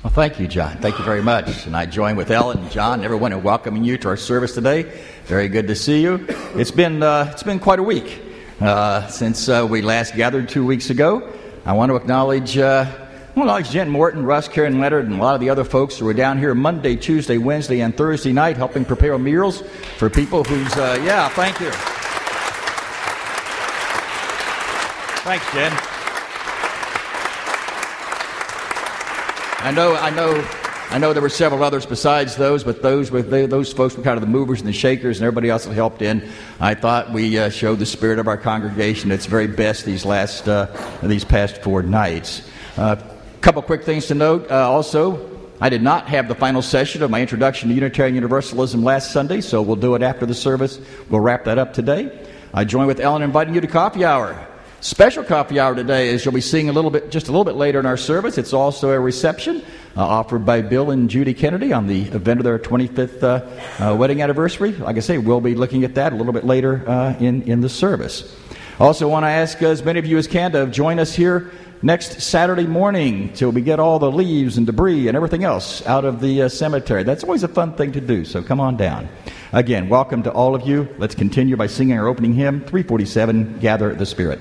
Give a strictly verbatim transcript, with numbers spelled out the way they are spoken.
Well, thank you, John. Thank you very much. And I join with Ellen and John and everyone in welcoming you to our service today. Very good to see you. It's been uh, it's been quite a week uh, since uh, we last gathered two weeks ago. I want to acknowledge uh, I want to acknowledge Jen Morton, Russ, Karen Leonard, and a lot of the other folks who were down here Monday, Tuesday, Wednesday, and Thursday night helping prepare meals for people who's uh, yeah. Thank you. Thanks, Jen. I know, I know, I know. There were several others besides those, but those were they, those folks were kind of the movers and the shakers, and everybody else that helped in. I thought we uh, showed the spirit of our congregation at its very best these last uh, these past four nights. A uh, couple quick things to note. Uh, also, I did not have the final session of my introduction to Unitarian Universalism last Sunday, so we'll do it after the service. We'll wrap that up today. I join with Ellen in inviting you to coffee hour. Special coffee hour today, as you'll be seeing a little bit, just a little bit later in our service. It's also a reception uh, offered by Bill and Judy Kennedy on the event of their twenty-fifth uh, uh, wedding anniversary. Like I say, we'll be looking at that a little bit later uh, in in the service. Also, want to ask as many of you as can to join us here next Saturday morning till we get all the leaves and debris and everything else out of the uh, cemetery. That's always a fun thing to do. So come on down. Again, welcome to all of you. Let's continue by singing our opening hymn, three forty-seven, Gather the Spirit.